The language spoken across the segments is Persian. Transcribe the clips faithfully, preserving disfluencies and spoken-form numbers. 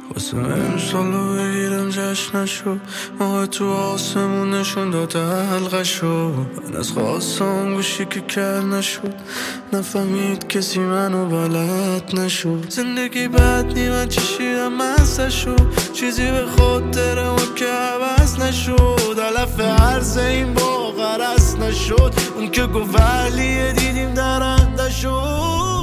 واسه امسالو بگیرم جشنشو، ماه تو آسمون نشون داده حلقشو. من از خواستم گوشی که کر نشد، نفهمید کسی منو بلد نشد. زندگی بد نی من چشیدم مستشو، چیزی به خاطرم که عوض نشد. علف عرض این با غرص نشد، اون که گفت ولیه دیدیم درنده شد.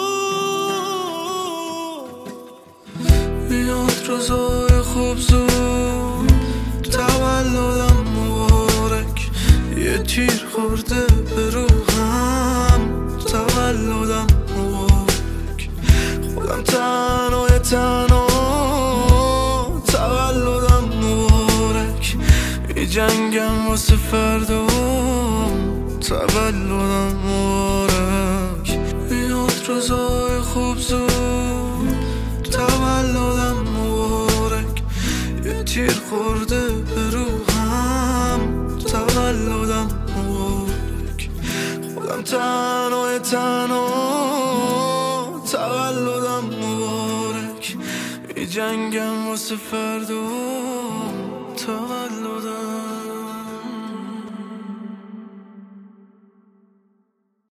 بیاد روزای خوب زود، تولدم مبارک. یه تیر خورده به روحم، تولدم مبارک. خودم تنهای تنها، تولدم مبارک. یه جنگم واسه فردا، تولدم مبارک. بیاد روزای خوب زود، تولدم مبارک. یه تیر خورده به روحم، تولدم مبارک. خودم تنهای تنها، تولدم مبارک. یه جنگم واسه فردا، تولدم